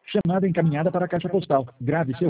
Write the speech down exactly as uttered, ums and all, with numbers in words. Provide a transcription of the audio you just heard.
Chamada encaminhada para a caixa postal. Grave seu